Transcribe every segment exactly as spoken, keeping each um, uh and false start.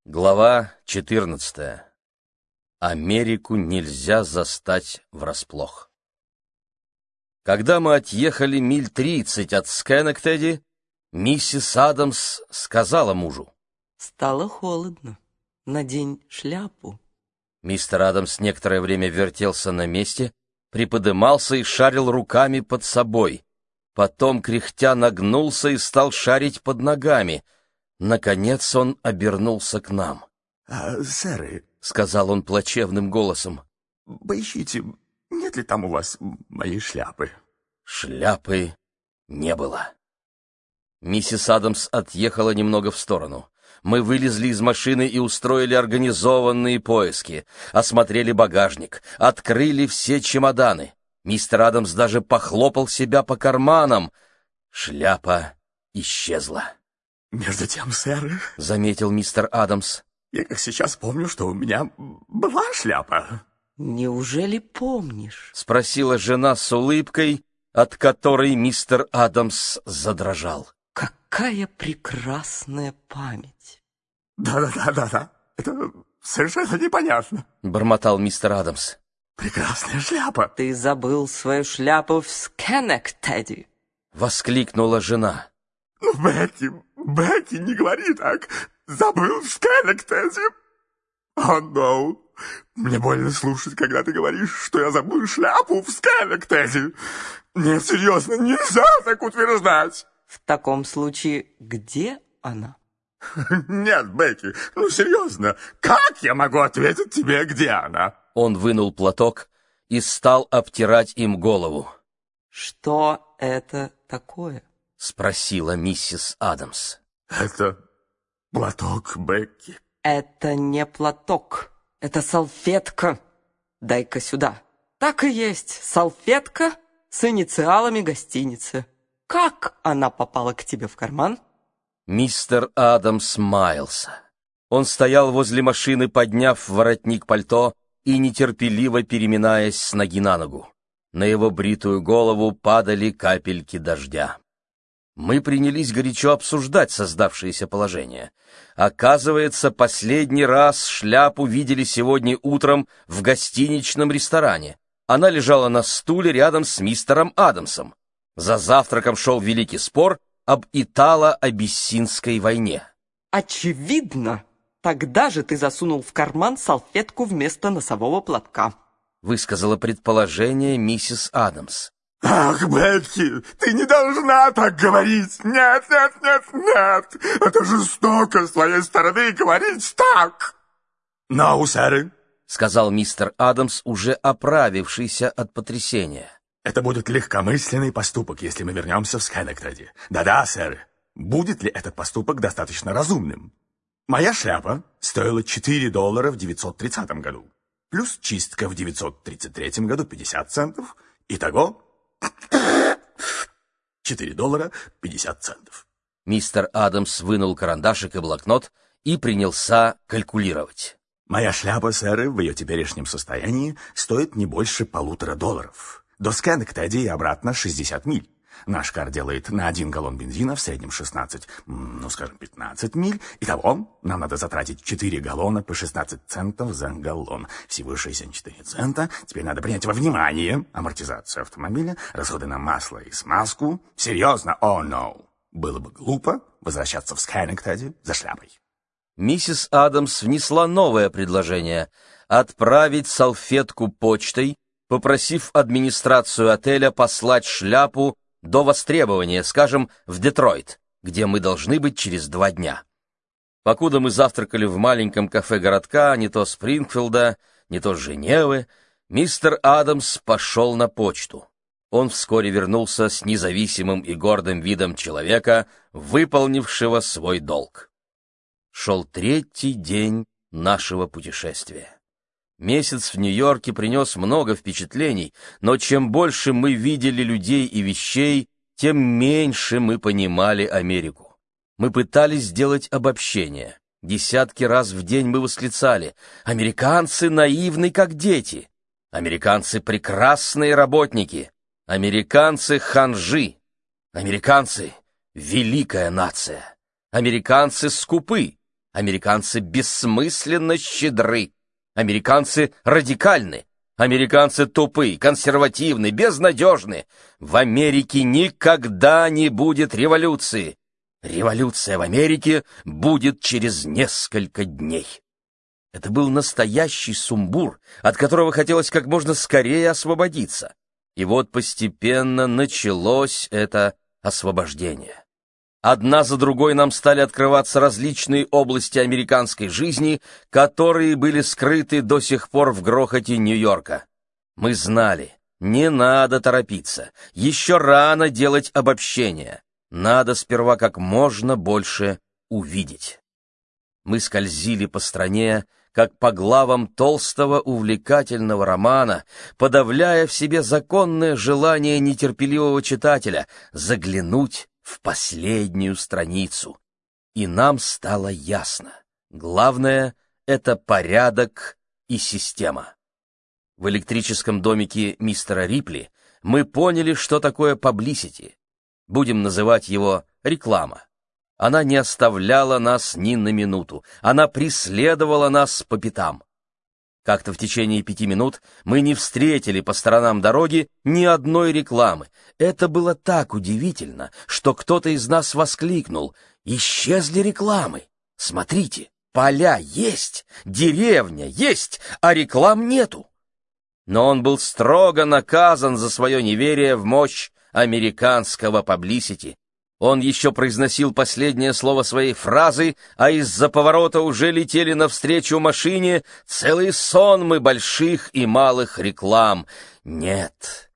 Глава четырнадцатая. Америку нельзя застать врасплох. Когда мы отъехали миль тридцать от Скэнектеди, миссис Адамс сказала мужу: «Стало холодно. Надень шляпу». Мистер Адамс некоторое время вертелся на месте, приподымался и шарил руками под собой. Потом, кряхтя, нагнулся и стал шарить под ногами. Наконец он обернулся к нам. А, «Сэры», — сказал он плачевным голосом, — «поищите, нет ли там у вас моей шляпы?» Шляпы не было. Миссис Адамс отъехала немного в сторону. Мы вылезли из машины и устроили организованные поиски. Осмотрели багажник, открыли все чемоданы. Мистер Адамс даже похлопал себя по карманам. Шляпа исчезла. «Между тем, сэр, — заметил мистер Адамс, — я как сейчас помню, что у меня была шляпа». «Неужели помнишь?» — спросила жена с улыбкой, от которой мистер Адамс задрожал. «Какая прекрасная память!» «Да-да-да-да-да, это совершенно непонятно», — бормотал мистер Адамс. «Прекрасная шляпа». «Ты забыл свою шляпу в Скэнектеди!» — воскликнула жена. «Ну, Бетти, Бетти, не говори так. Забыл в Скэнектеди. О, no. Мне больно слушать, когда ты говоришь, что я забыл шляпу в Скэнектеди. Нет, серьезно, нельзя так утверждать». «В таком случае, где она?» «Нет, Бетти, ну серьезно, как я могу ответить тебе, где она?» Он вынул платок и стал обтирать им голову. «Что это такое?» — спросила миссис Адамс. «Это платок, Бекки». «Это не платок, это салфетка. Дай-ка сюда». «Так и есть, салфетка с инициалами гостиницы. Как она попала к тебе в карман?» Мистер Адамс маялся. Он стоял возле машины, подняв воротник пальто и нетерпеливо переминаясь с ноги на ногу. На его бритую голову падали капельки дождя. Мы принялись горячо обсуждать создавшееся положение. Оказывается, последний раз шляпу видели сегодня утром в гостиничном ресторане. Она лежала на стуле рядом с мистером Адамсом. За завтраком шел великий спор об итало-абиссинской войне. «Очевидно, тогда же ты засунул в карман салфетку вместо носового платка», — высказала предположение миссис Адамс. «Ах, Бетти, ты не должна так говорить! Нет, нет, нет, нет! Это жестоко с твоей стороны говорить так!» «Ну, сэры», — сказал мистер Адамс, уже оправившийся от потрясения. «Это будет легкомысленный поступок, если мы вернемся в Скэнектеди. Да-да, сэры, будет ли этот поступок достаточно разумным? Моя шляпа стоила четыре доллара в девятьсот тридцатом году, плюс чистка в девятьсот тридцать третьем году пятьдесят центов. Итого четыре доллара пятьдесят центов. Мистер Адамс вынул карандашик и блокнот и принялся калькулировать. «Моя шляпа, сэры, в ее теперешнем состоянии стоит не больше полутора долларов. До Скэнектеди и обратно шестьдесят миль. Наш кар делает на один галлон бензина в среднем шестнадцать, ну, скажем, пятнадцать миль. Итого нам надо затратить четыре галлона по шестнадцать центов за галлон. Всего шестьдесят четыре цента. Теперь надо принять во внимание амортизацию автомобиля, расходы на масло и смазку. Серьезно, о, oh, no. Было бы глупо возвращаться в Скэнектеди за шляпой». Миссис Адамс внесла новое предложение — отправить салфетку почтой, попросив администрацию отеля послать шляпу до востребования, скажем, в Детройт, где мы должны быть через два дня. Покуда мы завтракали в маленьком кафе городка, не то Спрингфилда, не то Женевы, мистер Адамс пошел на почту. Он вскоре вернулся с независимым и гордым видом человека, выполнившего свой долг. Шел третий день нашего путешествия. Месяц в Нью-Йорке принес много впечатлений, но чем больше мы видели людей и вещей, тем меньше мы понимали Америку. Мы пытались сделать обобщение. Десятки раз в день мы восклицали: «Американцы наивны, как дети! Американцы прекрасные работники! Американцы ханжи! Американцы — великая нация! Американцы скупы! Американцы бессмысленно щедры. Американцы радикальны. Американцы тупы, консервативны, безнадежны. В Америке никогда не будет революции. Революция в Америке будет через несколько дней. Это был настоящий сумбур, от которого хотелось как можно скорее освободиться. И вот постепенно началось это освобождение. Одна за другой нам стали открываться различные области американской жизни, которые были скрыты до сих пор в грохоте Нью-Йорка. Мы знали, не надо торопиться, еще рано делать обобщения, надо сперва как можно больше увидеть. Мы скользили по стране, как по главам толстого увлекательного романа, подавляя в себе законное желание нетерпеливого читателя заглянуть в последнюю страницу. И нам стало ясно. Главное — это порядок и система. В электрическом домике мистера Рипли мы поняли, что такое publicity. Будем называть его реклама. Она не оставляла нас ни на минуту. Она преследовала нас по пятам. Как-то в течение пяти минут мы не встретили по сторонам дороги ни одной рекламы. Это было так удивительно, что кто-то из нас воскликнул: «Исчезли рекламы! Смотрите, поля есть, деревня есть, а реклам нету!» Но он был строго наказан за свое неверие в мощь американского publicity. Он еще произносил последнее слово своей фразы, а из-за поворота уже летели навстречу машине целые сонмы больших и малых реклам. Нет,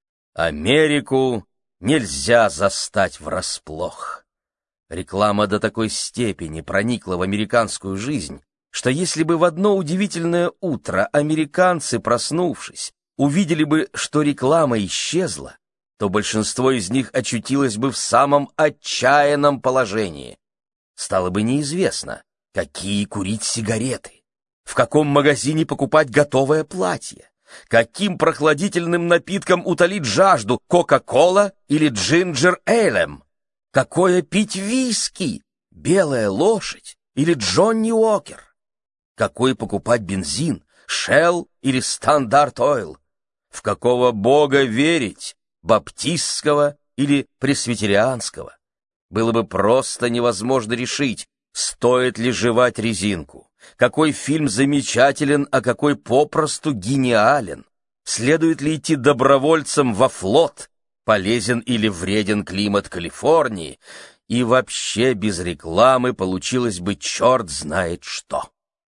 Америку нельзя застать врасплох. Реклама до такой степени проникла в американскую жизнь, что если бы в одно удивительное утро американцы, проснувшись, увидели бы, что реклама исчезла, то большинство из них очутилось бы в самом отчаянном положении. Стало бы неизвестно, какие курить сигареты, в каком магазине покупать готовое платье, каким прохладительным напитком утолить жажду, кока-кола или джинджер-эйлем, какое пить виски, белая лошадь или Джонни Уокер, какой покупать бензин, Shell или Стандарт Ойл, в какого бога верить, баптистского или пресвитерианского. Было бы просто невозможно решить, стоит ли жевать резинку, какой фильм замечателен, а какой попросту гениален, следует ли идти добровольцем во флот, полезен или вреден климат Калифорнии, и вообще без рекламы получилось бы черт знает что.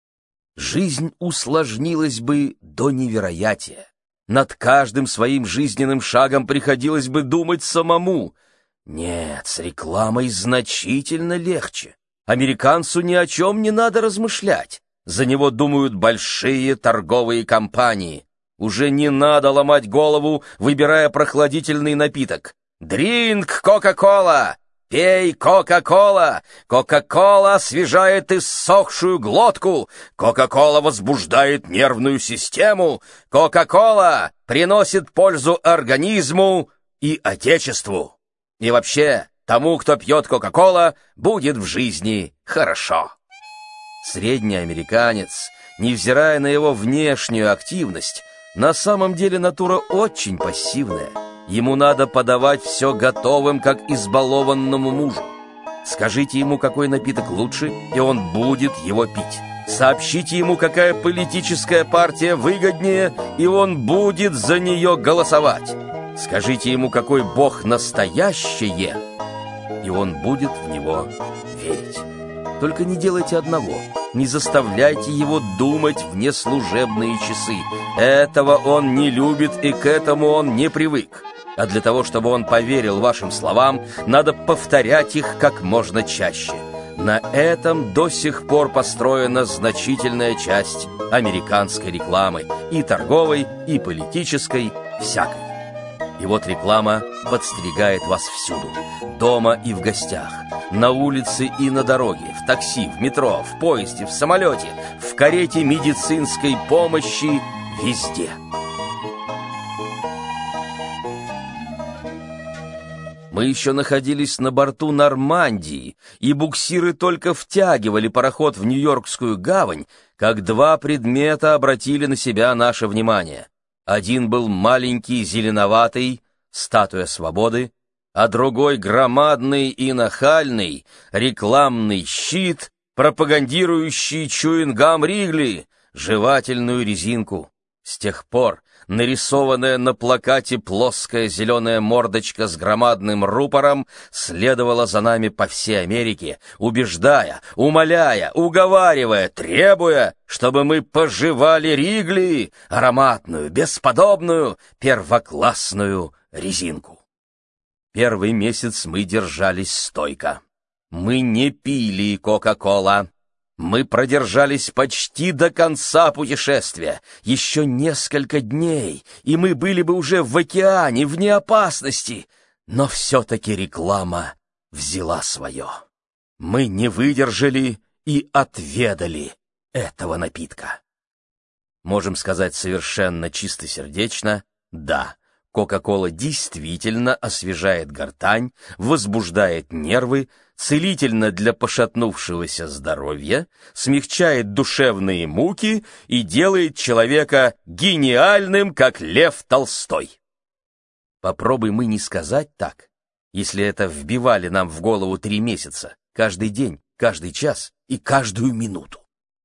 Жизнь усложнилась бы до невероятия. Над каждым своим жизненным шагом приходилось бы думать самому. Нет, с рекламой значительно легче. Американцу ни о чем не надо размышлять. За него думают большие торговые компании. Уже не надо ломать голову, выбирая прохладительный напиток. «Дринк Кока-Кола! Пей Кока-Кола! Кока-Кола освежает иссохшую глотку! Кока-Кола возбуждает нервную систему! Кока-Кола приносит пользу организму и отечеству! И вообще, тому, кто пьет Кока-Кола, будет в жизни хорошо!» Средний американец, невзирая на его внешнюю активность, на самом деле натура очень пассивная. Ему надо подавать все готовым, как избалованному мужу. Скажите ему, какой напиток лучше, и он будет его пить. Сообщите ему, какая политическая партия выгоднее, и он будет за нее голосовать. Скажите ему, какой бог настоящее, и он будет в него верить. Только не делайте одного. Не заставляйте его думать в неслужебные часы. Этого он не любит, и к этому он не привык. А для того, чтобы он поверил вашим словам, надо повторять их как можно чаще. На этом до сих пор построена значительная часть американской рекламы, и торговой, и политической, всякой. И вот реклама подстерегает вас всюду, дома и в гостях, на улице и на дороге, в такси, в метро, в поезде, в самолете, в карете медицинской помощи, везде. Мы еще находились на борту Нормандии, и буксиры только втягивали пароход в Нью-Йоркскую гавань, как два предмета обратили на себя наше внимание. Один был маленький, зеленоватый, статуя свободы, а другой громадный и нахальный, рекламный щит, пропагандирующий чуингам Ригли, жевательную резинку. С тех пор нарисованная на плакате плоская зеленая мордочка с громадным рупором следовала за нами по всей Америке, убеждая, умоляя, уговаривая, требуя, чтобы мы пожевали Ригли, ароматную, бесподобную, первоклассную резинку. Первый месяц мы держались стойко. Мы не пили Кока-Кола. Мы продержались почти до конца путешествия, еще несколько дней, и мы были бы уже в океане, вне опасности, но все-таки реклама взяла свое. Мы не выдержали и отведали этого напитка. Можем сказать совершенно чистосердечно: да, Кока-Кола действительно освежает гортань, возбуждает нервы, целительно для пошатнувшегося здоровья, смягчает душевные муки и делает человека гениальным, как Лев Толстой. Попробуй мы не сказать так, если это вбивали нам в голову три месяца, каждый день, каждый час и каждую минуту.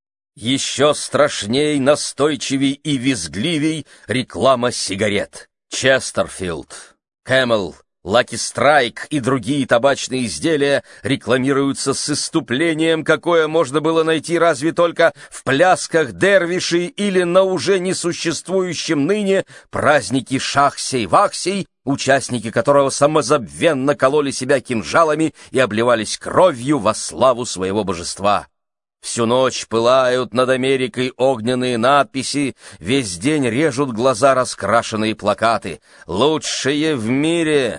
Еще страшней, настойчивей и визгливей реклама сигарет. Честерфилд, Кэмел, Лаки Страйк и другие табачные изделия рекламируются с исступлением, какое можно было найти разве только в плясках дервишей или на уже несуществующем ныне празднике Шахсей-Вахсей, участники которого самозабвенно кололи себя кинжалами и обливались кровью во славу своего божества. Всю ночь пылают над Америкой огненные надписи, весь день режут глаза раскрашенные плакаты. Лучшие в мире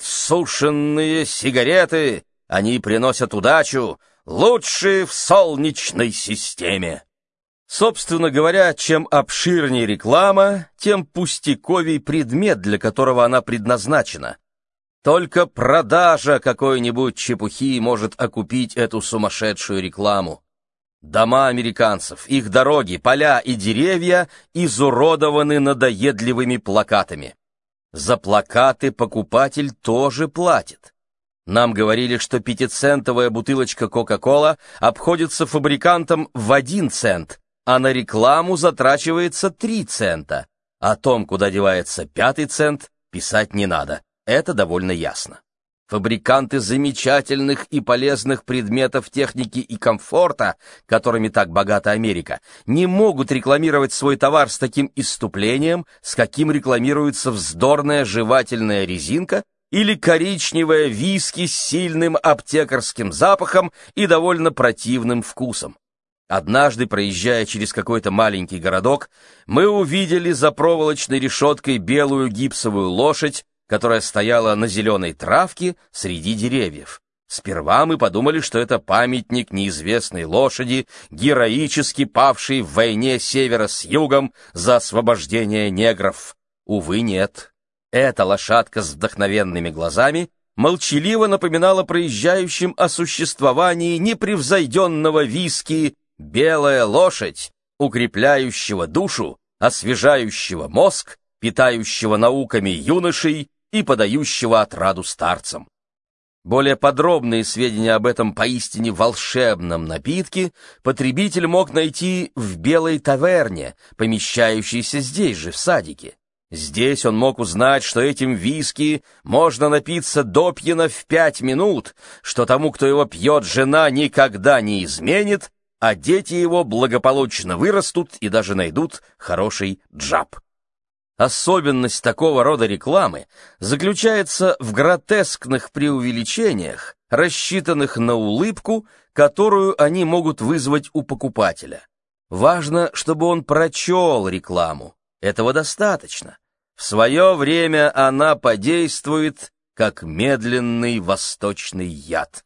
подсушенные сигареты, они приносят удачу, лучшие в солнечной системе. Собственно говоря, чем обширнее реклама, тем пустяковей предмет, для которого она предназначена. Только продажа какой-нибудь чепухи может окупить эту сумасшедшую рекламу. Дома американцев, их дороги, поля и деревья изуродованы надоедливыми плакатами. За плакаты покупатель тоже платит. Нам говорили, что пятицентовая бутылочка Кока-Кола обходится фабрикантам в один цент, а на рекламу затрачивается три цента. О том, куда девается пятый цент, писать не надо. Это довольно ясно. Фабриканты замечательных и полезных предметов техники и комфорта, которыми так богата Америка, не могут рекламировать свой товар с таким исступлением, с каким рекламируется вздорная жевательная резинка или коричневая виски с сильным аптекарским запахом и довольно противным вкусом. Однажды, проезжая через какой-то маленький городок, мы увидели за проволочной решеткой белую гипсовую лошадь, которая стояла на зеленой травке среди деревьев. Сперва мы подумали, что это памятник неизвестной лошади, героически павшей в войне севера с югом за освобождение негров. Увы, нет. Эта лошадка с вдохновенными глазами молчаливо напоминала проезжающим о существовании непревзойденного виски «Белая лошадь», укрепляющего душу, освежающего мозг, питающего науками юношей и подающего отраду старцам. Более подробные сведения об этом поистине волшебном напитке потребитель мог найти в белой таверне, помещающейся здесь же, в садике. Здесь он мог узнать, что этим виски можно напиться допьяно в пять минут, что тому, кто его пьет, жена никогда не изменит, а дети его благополучно вырастут и даже найдут хороший джаб. Особенность такого рода рекламы заключается в гротескных преувеличениях, рассчитанных на улыбку, которую они могут вызвать у покупателя. Важно, чтобы он прочел рекламу. Этого достаточно. В свое время она подействует, как медленный восточный яд.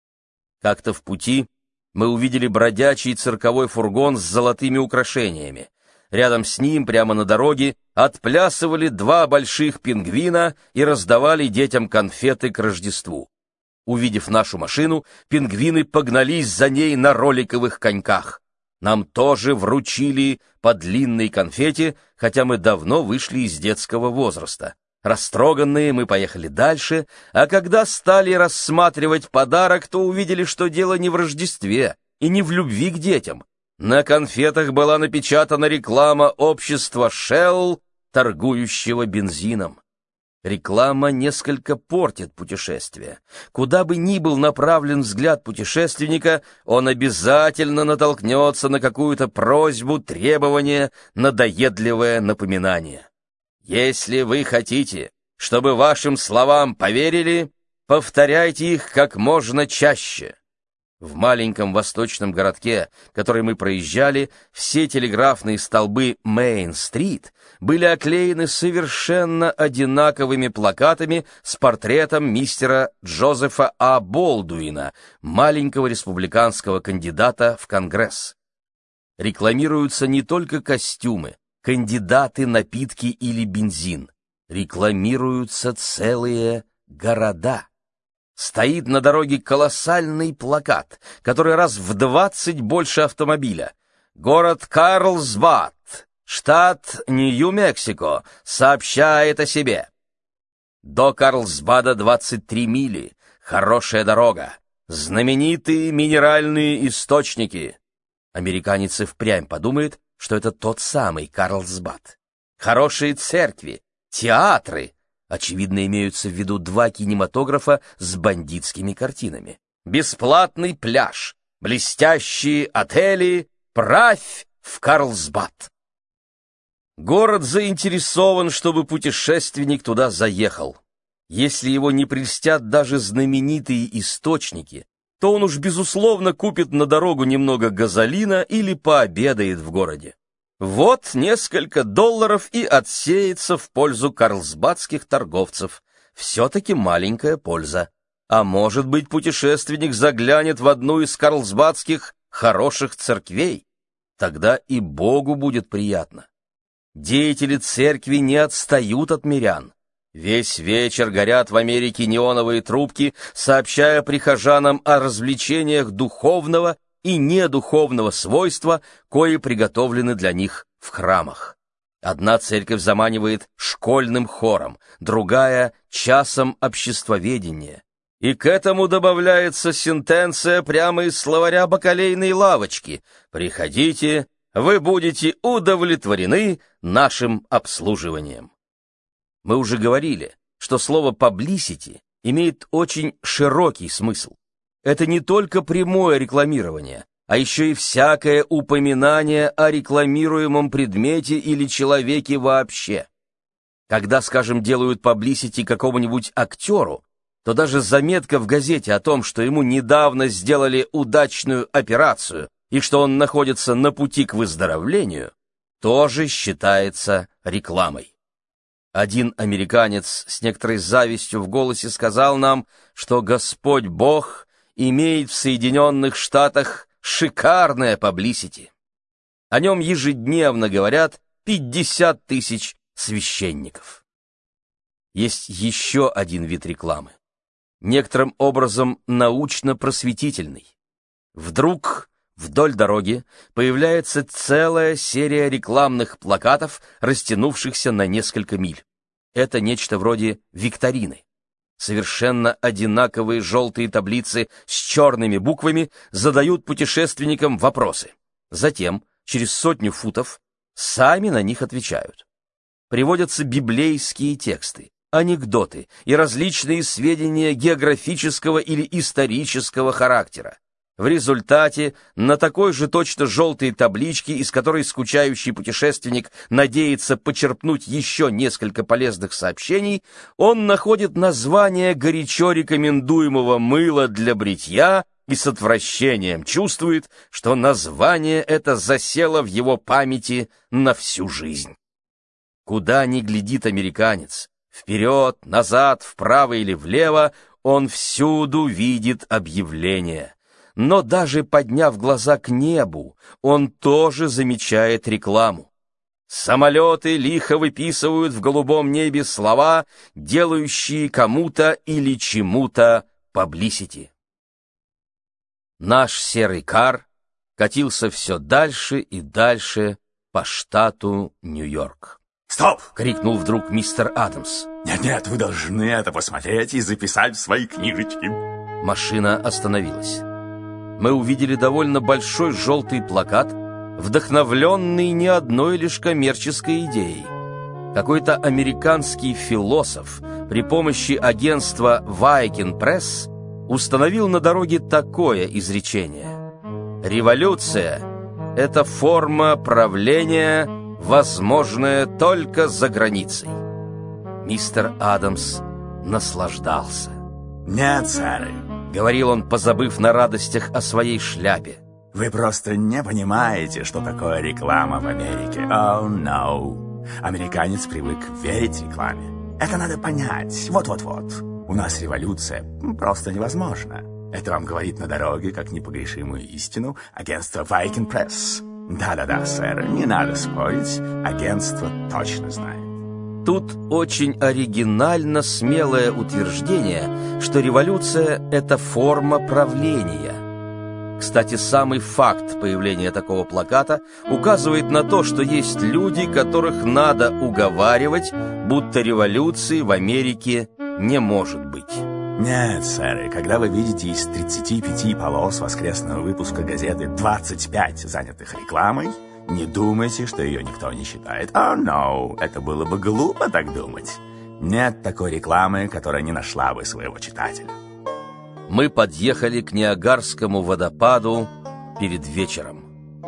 Как-то в пути мы увидели бродячий цирковой фургон с золотыми украшениями. Рядом с ним, прямо на дороге, отплясывали два больших пингвина и раздавали детям конфеты к Рождеству. Увидев нашу машину, пингвины погнались за ней на роликовых коньках. Нам тоже вручили по длинной конфете, хотя мы давно вышли из детского возраста. Растроганные мы поехали дальше, а когда стали рассматривать подарок, то увидели, что дело не в Рождестве и не в любви к детям. На конфетах была напечатана реклама общества Shell, торгующего бензином. Реклама несколько портит путешествие. Куда бы ни был направлен взгляд путешественника, он обязательно натолкнется на какую-то просьбу, требование, надоедливое напоминание. Если вы хотите, чтобы вашим словам поверили, повторяйте их как можно чаще. В маленьком восточном городке, который мы проезжали, все телеграфные столбы Мейн-стрит были оклеены совершенно одинаковыми плакатами с портретом мистера Джозефа А. Болдуина, маленького республиканского кандидата в Конгресс. Рекламируются не только костюмы, кандидаты, напитки или бензин. Рекламируются целые города. Стоит на дороге колоссальный плакат, который раз в двадцать больше автомобиля. Город Карлсбад, штат Нью-Мексико, сообщает о себе. До Карлсбада двадцать три мили, хорошая дорога, знаменитые минеральные источники. Американец и впрямь подумает, что это тот самый Карлсбад. Хорошие церкви, театры. Очевидно, имеются в виду два кинематографа с бандитскими картинами. Бесплатный пляж, блестящие отели, правь в Карлсбад. Город заинтересован, чтобы путешественник туда заехал. Если его не прельстят даже знаменитые источники, то он уж безусловно купит на дорогу немного газолина или пообедает в городе. Вот несколько долларов и отсеется в пользу карлсбадских торговцев. Все-таки маленькая польза. А может быть, путешественник заглянет в одну из карлсбадских хороших церквей? Тогда и Богу будет приятно. Деятели церкви не отстают от мирян. Весь вечер горят в Америке неоновые трубки, сообщая прихожанам о развлечениях духовного и недуховного свойства, кои приготовлены для них в храмах. Одна церковь заманивает школьным хором, другая — часом обществоведения. И к этому добавляется сентенция прямо из словаря бакалейной лавочки: «Приходите, вы будете удовлетворены нашим обслуживанием». Мы уже говорили, что слово «publicity» имеет очень широкий смысл. Это не только прямое рекламирование, а еще и всякое упоминание о рекламируемом предмете или человеке вообще. Когда, скажем, делают паблисити какому-нибудь актеру, то даже заметка в газете о том, что ему недавно сделали удачную операцию и что он находится на пути к выздоровлению, тоже считается рекламой. Один американец с некоторой завистью в голосе сказал нам, что Господь Бог имеет в Соединенных Штатах шикарное паблисити. О нем ежедневно говорят пятьдесят тысяч священников. Есть еще один вид рекламы, некоторым образом научно-просветительный. Вдруг вдоль дороги появляется целая серия рекламных плакатов, растянувшихся на несколько миль. Это нечто вроде викторины. Совершенно одинаковые желтые таблицы с черными буквами задают путешественникам вопросы. Затем, через сотню футов, сами на них отвечают. Приводятся библейские тексты, анекдоты и различные сведения географического или исторического характера. В результате на такой же точно желтой табличке, из которой скучающий путешественник надеется почерпнуть еще несколько полезных сообщений, он находит название горячо рекомендуемого мыла для бритья и с отвращением чувствует, что название это засело в его памяти на всю жизнь. Куда ни глядит американец, вперед, назад, вправо или влево, он всюду видит объявление. Но даже подняв глаза к небу, он тоже замечает рекламу. Самолеты лихо выписывают в голубом небе слова, делающие кому-то или чему-то publicity. Наш серый кар катился все дальше и дальше по штату Нью-Йорк. «Стоп!» — крикнул вдруг мистер Адамс. «Нет-нет, вы должны это посмотреть и записать в свои книжечки». Машина остановилась. Мы увидели довольно большой желтый плакат, вдохновленный не одной лишь коммерческой идеей. Какой-то американский философ при помощи агентства Viking Press установил на дороге такое изречение: «Революция — это форма правления, возможная только за границей». Мистер Адамс наслаждался. «Нет, сэр», — говорил он, позабыв на радостях о своей шляпе. «вы просто не понимаете, что такое реклама в Америке. Oh, no. Американец привык верить рекламе. Это надо понять. Вот-вот-вот. У нас революция просто невозможна. Это вам говорит на дороге, как непогрешимую истину, агентство Viking Press. Да-да-да, сэр, не надо спорить. Агентство точно знает». Тут очень оригинально смелое утверждение, что революция — это форма правления. Кстати, самый факт появления такого плаката указывает на то, что есть люди, которых надо уговаривать, будто революции в Америке не может быть. Нет, сэр, когда вы видите из тридцати пяти полос воскресного выпуска газеты двадцать пять занятых рекламой, не думайте, что ее никто не читает. Oh, no, это было бы глупо так думать. Нет такой рекламы, которая не нашла бы своего читателя. Мы подъехали к Ниагарскому водопаду перед вечером.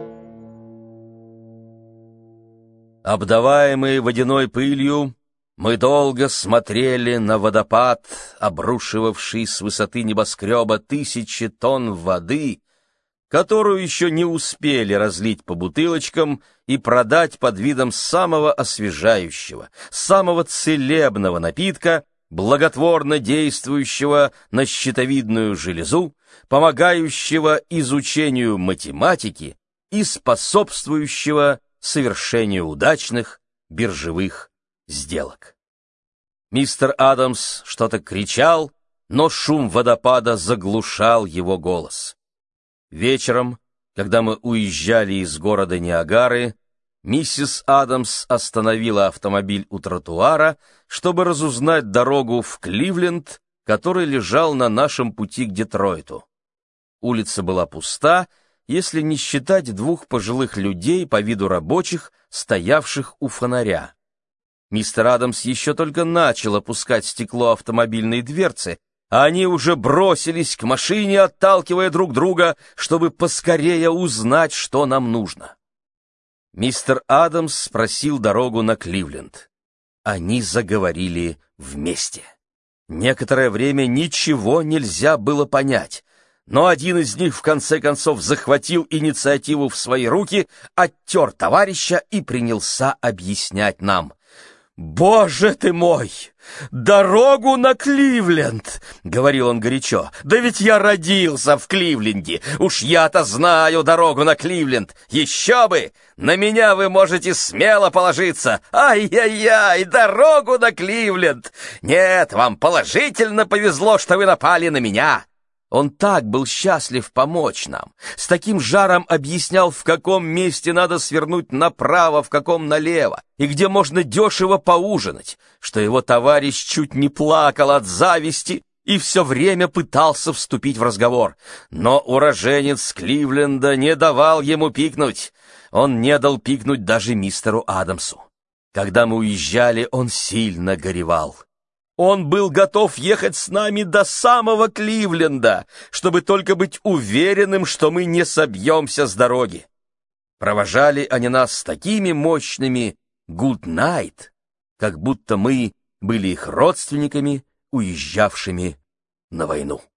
Обдаваемые водяной пылью, мы долго смотрели на водопад, обрушивавший с высоты небоскреба тысячи тонн воды, которую еще не успели разлить по бутылочкам и продать под видом самого освежающего, самого целебного напитка, благотворно действующего на щитовидную железу, помогающего изучению математики и способствующего совершению удачных биржевых сделок. Мистер Адамс что-то кричал, но шум водопада заглушал его голос. Вечером, когда мы уезжали из города Ниагары, миссис Адамс остановила автомобиль у тротуара, чтобы разузнать дорогу в Кливленд, который лежал на нашем пути к Детройту. Улица была пуста, если не считать двух пожилых людей по виду рабочих, стоявших у фонаря. Мистер Адамс еще только начал опускать стекло автомобильной дверцы, а они уже бросились к машине, отталкивая друг друга, чтобы поскорее узнать, что нам нужно. Мистер Адамс спросил дорогу на Кливленд. Они заговорили вместе. Некоторое время ничего нельзя было понять, но один из них в конце концов захватил инициативу в свои руки, оттер товарища и принялся объяснять нам. «Боже ты мой! Дорогу на Кливленд!» — говорил он горячо. «Да ведь я родился в Кливленде! Уж я-то знаю дорогу на Кливленд! Еще бы! На меня вы можете смело положиться! Ай-яй-яй! Дорогу на Кливленд! Нет, вам положительно повезло, что вы напали на меня!» Он так был счастлив помочь нам, с таким жаром объяснял, в каком месте надо свернуть направо, в каком налево, и где можно дешево поужинать, что его товарищ чуть не плакал от зависти и все время пытался вступить в разговор. Но уроженец Кливленда не давал ему пикнуть. Он не дал пикнуть даже мистеру Адамсу. Когда мы уезжали, он сильно горевал. Он был готов ехать с нами до самого Кливленда, чтобы только быть уверенным, что мы не собьемся с дороги. Провожали они нас с такими мощными «good night», как будто мы были их родственниками, уезжавшими на войну.